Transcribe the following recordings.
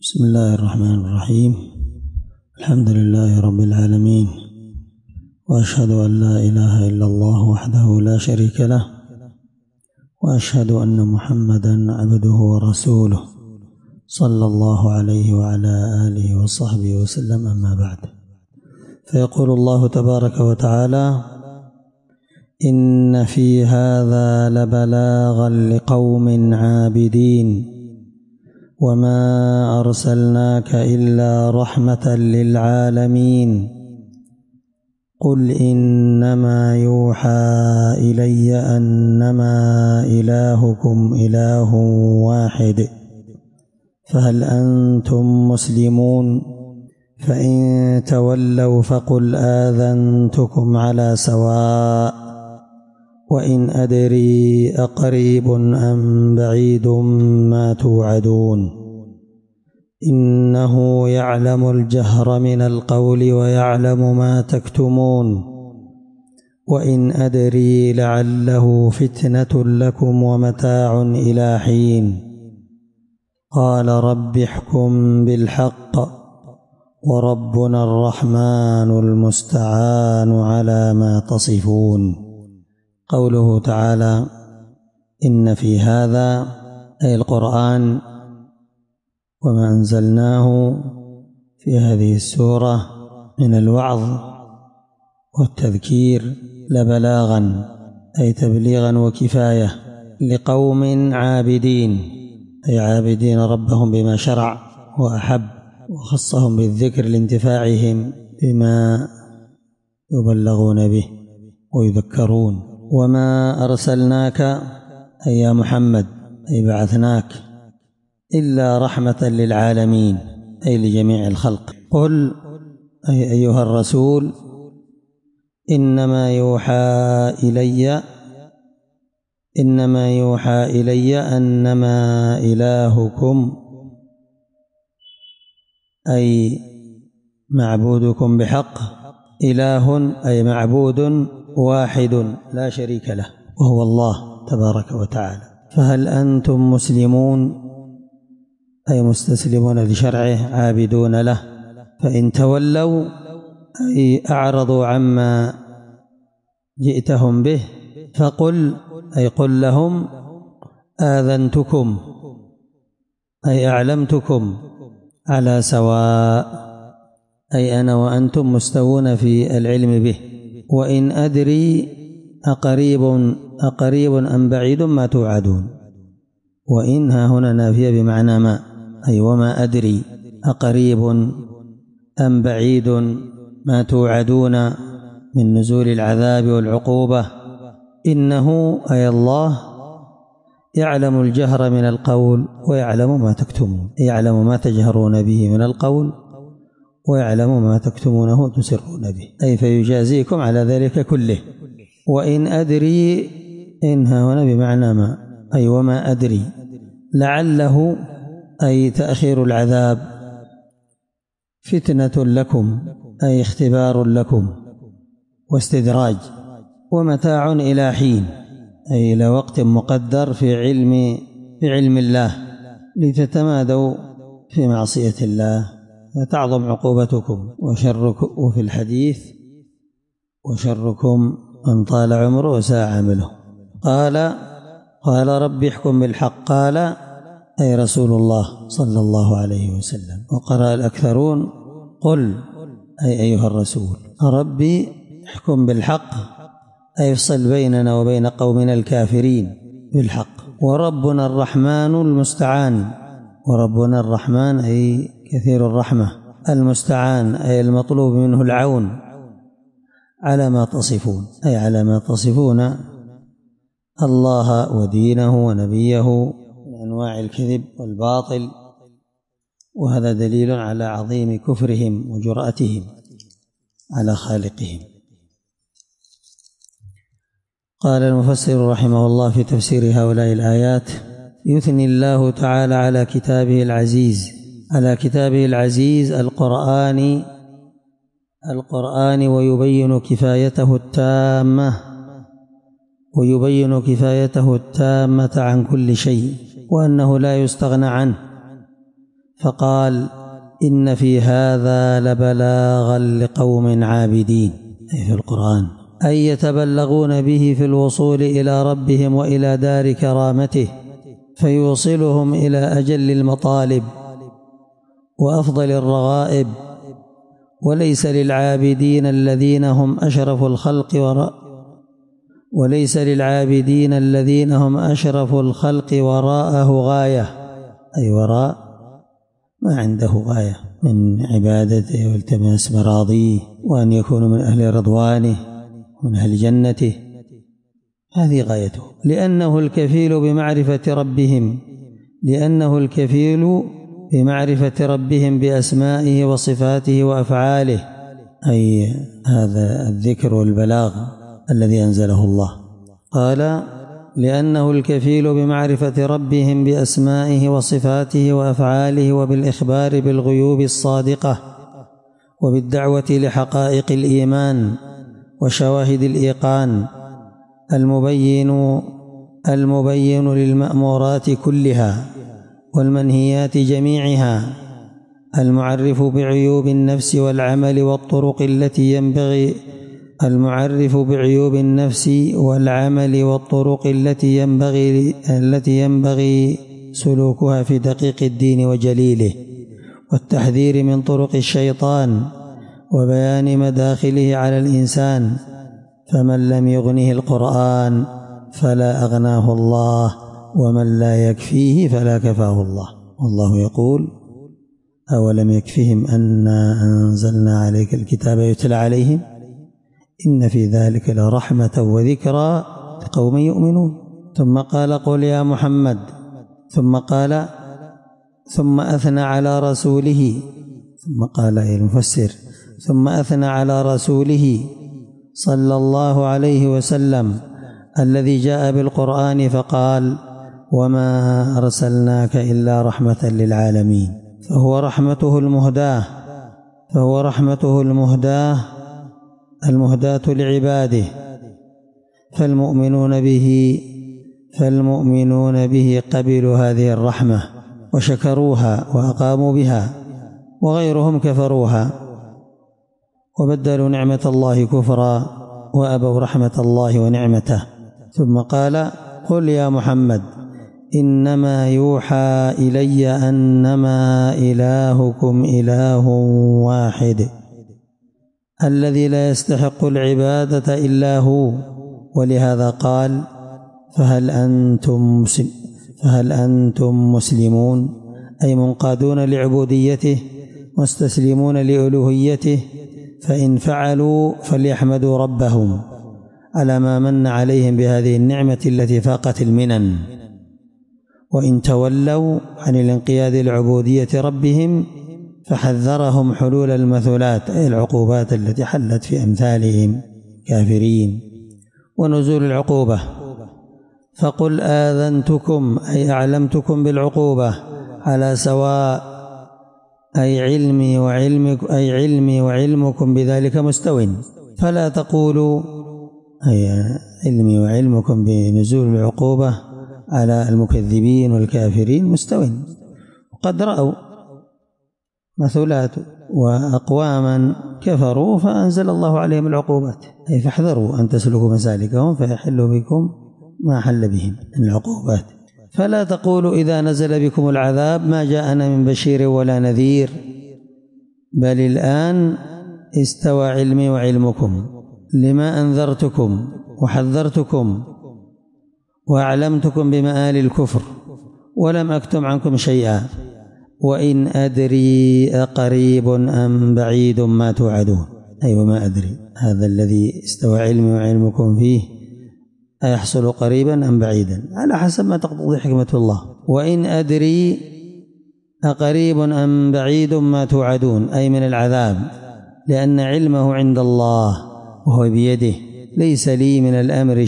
بسم الله الرحمن الرحيم. الحمد لله رب العالمين، وأشهد أن لا إله إلا الله وحده لا شريك له، وأشهد أن محمدًا عبده ورسوله صلى الله عليه وعلى آله وصحبه وسلم. أما بعد، فيقول الله تبارك وتعالى: إن في هذا لبلاغا لقوم عابدين وما أرسلناك إلا رحمة للعالمين قل إنما يوحى إلي أنما إلهكم إله واحد فهل أنتم مسلمون؟ فإن تولوا فقل آذنتكم على سواء وإن أدري أقريب أم بعيد ما توعدون إنه يعلم الجهر من القول ويعلم ما تكتمون وإن أدري لعله فتنة لكم ومتاع إلى حين قال رب احكم بالحق وربنا الرحمن المستعان على ما تصفون. قوله تعالى: إن في هذا، أي القرآن وما أنزلناه في هذه السورة من الوعظ والتذكير لبلاغا، أي تبليغا وكفاية لقوم عابدين، أي عابدين ربهم بما شرع وأحب، وخصهم بالذكر لانتفاعهم بما يبلغون به ويذكرون. وما أرسلناك، أي يا محمد، أي بعثناك، إلا رحمة للعالمين، أي لجميع الخلق. قل، أي أيها الرسول، إنما يوحى إلي أنما إلهكم، أي معبودكم بحق، إله أي معبود واحد لا شريك له وهو الله تبارك وتعالى. فهل أنتم مسلمون، أي مستسلمون لشرعه عابدون له. فإن تولوا، أي أعرضوا عما جئتهم به، فقل، أي قل لهم آذنتكم، أي أعلمتكم على سواء، أي أنا وأنتم مستوون في العلم به. وإن أدري أقريب أم بعيد ما توعدون. وإن ها هنا نافية بمعنى ما، أي وما أدري أقريب أم بعيد ما توعدون من نزول العذاب والعقوبة. إنه، أي الله، يعلم الجهر من القول ويعلم ما تكتمون، يعلم ما تجهرون به من القول ويعلم ما تكتمونه تسرون به، أي فيجازيكم على ذلك كله. وإن أدري، إنها هنا بمعنى ما، أي وما أدري، لعله، أي تأخير العذاب، فتنة لكم، أي اختبار لكم واستدراج، ومتاع إلى حين، أي إلى وقت مقدر في علم الله، لتتمادوا في معصية الله فتعظم عقوبتكم. وفي الحديث: وشركم من طال عمره وساء عمله. قال رب احكم بالحق، قال أي رسول الله صلى الله عليه وسلم. وقرأ الأكثرون: قل، أي أيها الرسول، ربي احكم بالحق، أي افصل بيننا وبين قومنا الكافرين بالحق. وربنا الرحمن المستعان، وربنا الرحمن أي كثير الرحمة، المستعان أي المطلوب منه العون على ما تصفون، أي على ما تصفون الله ودينه ونبيه من أنواع الكذب والباطل. وهذا دليل على عظيم كفرهم وجرأتهم على خالقهم. قال المفسر رحمه الله في تفسير هؤلاء الآيات: يثني الله تعالى على كتابه العزيز القرآن ويبين كفايته التامة عن كل شيء، وأنه لا يستغنى عنه، فقال: إن في هذا لبلاغا لقوم عابدين، أي في القرآن، أي يتبلغون به في الوصول إلى ربهم وإلى دار كرامته، فيوصلهم إلى أجل المطالب وأفضل الرغائب. وليس للعابدين الذين هم أشرف الخلق وراءه غاية، أي وراء ما عنده غاية من عبادته والتماس مراضيه وأن يكونوا من أهل رضوانه ومن أهل جنته، هذه غايته، لأنه الكفيل بمعرفة ربهم بأسمائه وصفاته وأفعاله، أي هذا الذكر والبلاغ الذي أنزله الله. قال: لأنه الكفيل بمعرفة ربهم بأسمائه وصفاته وأفعاله وبالإخبار بالغيوب الصادقة وبالدعوة لحقائق الإيمان وشواهد الإيقان، المبين للمأمورات كلها والمنهيات جميعها، المعرف بعيوب النفس والعمل والطرق التي ينبغي سلوكها في دقيق الدين وجليله، والتحذير من طرق الشيطان وبيان مداخله على الإنسان. فمن لم يغنه القرآن فلا أغناه الله، ومن لا يكفيه فلا كفاه الله. والله يقول: أولم يكفهم أنا أنزلنا عليك الكتاب يتلى عليهم إن في ذلك لرحمة وذكرى لقوم يؤمنون. ثم قال: قل يا محمد. ثم أثنى على رسوله، ثم قال المفسر: ثم أثنى على رسوله صلى الله عليه وسلم الذي جاء بالقرآن فقال: وما أرسلناك إلا رحمة للعالمين. فهو رحمته المهداة لعباده، فالمؤمنون به قبلوا هذه الرحمة وشكروها وأقاموا بها، وغيرهم كفروها وبدلوا نعمة الله كفرا وأبوا رحمة الله ونعمته. ثم قال: قل يا محمد إنما يوحى إلي أنما إلهكم إله واحد الذي لا يستحق العبادة إلا هو. ولهذا قال: فهل أنتم مسلمون، أي منقادون لعبوديته مستسلمون لألوهيته. فإن فعلوا فليحمدوا ربهم على ما من عليهم بهذه النعمة التي فاقت المنن، وإن تولوا عن الانقياد لعبودية ربهم فحذرهم حلول المثلات، أي العقوبات التي حلت في أمثالهم كافرين، ونزول العقوبة. فقل آذنتكم، أي أعلمتكم بالعقوبة على سواء، أي علمي وعلمكم بذلك مستو، فلا تقولوا، أي علمي وعلمكم بنزول العقوبة على المكذبين والكافرين مستو. وقد رأوا مثلات وأقواما كفروا فأنزل الله عليهم العقوبات، أي فاحذروا أن تسلكوا مسالكهم فيحل بكم ما حل بهم من العقوبات. فلا تقولوا إذا نزل بكم العذاب ما جاءنا من بشير ولا نذير، بل الآن استوى علمي وعلمكم لما أنذرتكم وحذرتكم وأعلمتكم بمآل الكفر ولم أكتم عنكم شيئا، وإن أدري أقريب أم بعيد ما توعدون. أي وما أدري، هذا الذي استوى علمي وعلمكم فيه أيحصل قريبا أم بعيدا على حسب ما تقتضي حكمة الله. وإن أدري أقريب أم بعيد ما توعدون، أي من العذاب، لأن علمه عند الله وهو بيده، ليس لي من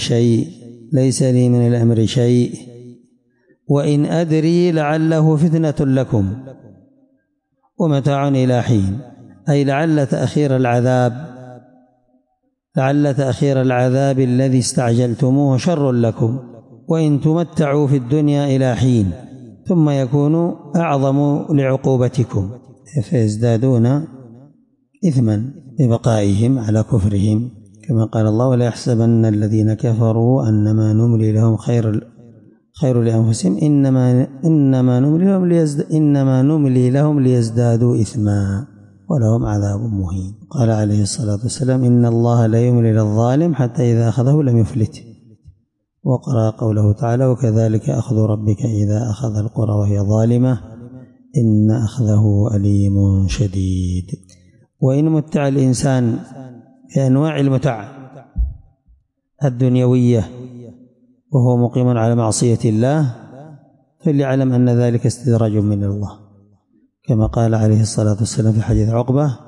الأمر شيء. وإن أدري لعله فتنة لكم ومتاع إلى حين، أي لعل تأخير العذاب الذي استعجلتموه شر لكم، وإن تمتعوا في الدنيا إلى حين، ثم يكون أعظم لعقوبتكم فيزدادون إثما ببقائهم على كفرهم، كما قال الله: ولا يحسبن الذين كفروا أنما نملي لهم خير لأنفسهم إنما نملي لهم ليزدادوا إثما ولهم عذاب مهين. قال عليه الصلاة والسلام: إن الله لا يملي للظالم حتى إذا أخذه لم يفلته. وقرأ قوله تعالى: وكذلك أخذ ربك إذا أخذ القرى وهي ظالمة إن أخذه أليم شديد. وإن متع الإنسان بأنواع المتع الدنيوية وهو مقيم على معصية الله فليعلم أن ذلك استدراج من الله، كما قال عليه الصلاة والسلام في حديث عقبة: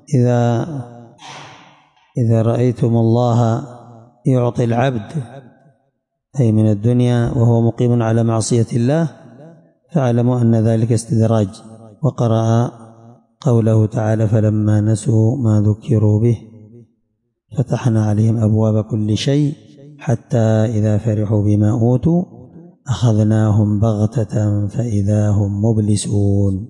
إذا رأيتم الله يعطي العبد أي من الدنيا وهو مقيم على معصية الله فاعلموا أن ذلك استدراج. وقرأ قوله تعالى: فلما نسوا ما ذكروا به فتحنا عليهم أبواب كل شيء حتى إذا فرحوا بما أوتوا أخذناهم بغتة فإذا هم مبلسون.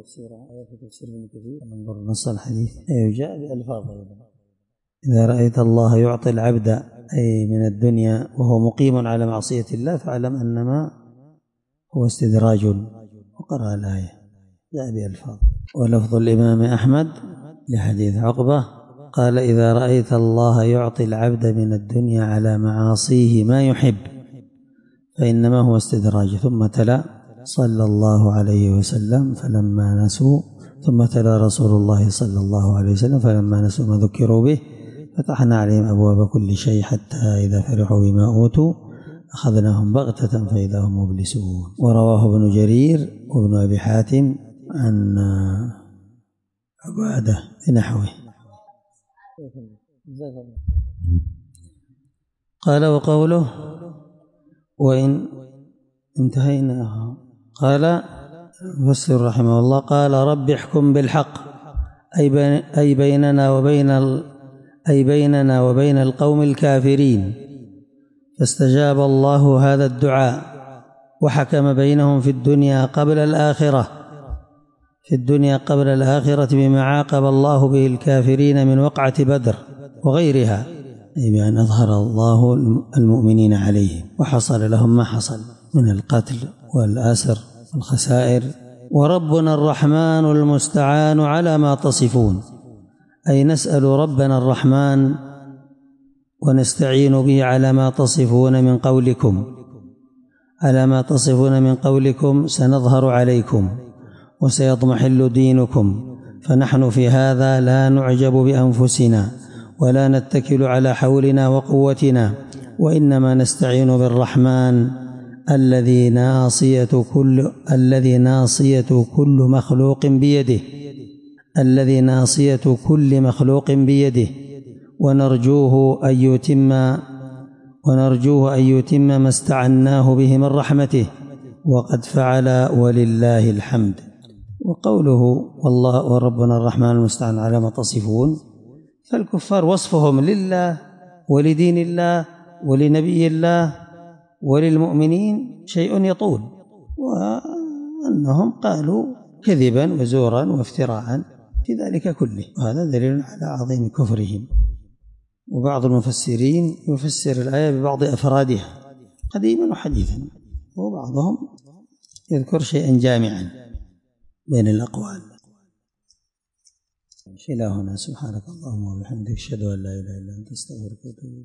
انظر نص الحديث جاء بألفاظ: إذا رأيت الله يعطي العبد أي من الدنيا وهو مقيم على معصية الله فاعلم أنما هو استدراج. وقرأ الآية جاء بألفاظ. ولفظ الإمام أحمد لحديث عقبة قال: إذا رأيت الله يعطي العبد من الدنيا على معاصيه ما يحب فإنما هو استدراج. ثم تلا: صلى الله عليه وسلم فلما نسوا، ثم تلا رسول الله صلى الله عليه وسلم فلما نسوا ما ذكروا به فتحنا عليهم أبواب كل شيء حتى إذا فرحوا بما أوتوا أخذناهم بغتة فإذا هم مبلسون. ورواه ابن جرير وابن أبي حاتم عن عبادة بنحوه. قال: وقوله وإن انتهينا. قال مفسر رحمه الله: قال: رب احكم بالحق أي بيننا وبين القوم الكافرين. فاستجاب الله هذا الدعاء وحكم بينهم في الدنيا قبل الآخرة بما عاقب الله به الكافرين من وقعة بدر وغيرها، أي بأن أظهر الله المؤمنين عليهم وحصل لهم ما حصل من القتل والأسر والخسائر. وربنا الرحمن المستعان على ما تصفون، أي نسأل ربنا الرحمن ونستعين به على ما تصفون من قولكم سنظهر عليكم وسيضمحل دينكم. فنحن في هذا لا نعجب بأنفسنا ولا نتكل على حولنا وقوتنا، وإنما نستعين بالرحمن الذي ناصية كل مخلوق بيده ونرجوه أن يتم ما استعناه به من رحمته، وقد فعل ولله الحمد. وقوله والله وربنا الرحمن المستعان على ما تصفون، فالكفار وصفهم لله ولدين الله ولنبي الله وللمؤمنين شيء يطول، وأنهم قالوا كذبا وزورا وافتراعا في ذلك كله، وهذا دليل على عظيم كفرهم. وبعض المفسرين يفسر الآية ببعض أفرادها قديما وحديثا، وبعضهم يذكر شيئا جامعا بين الأقوال. إلى هنا سبحانك اللهم وبحمدك أشهد أن لا إله إلا أنت أستغفرك وأتوب إليك.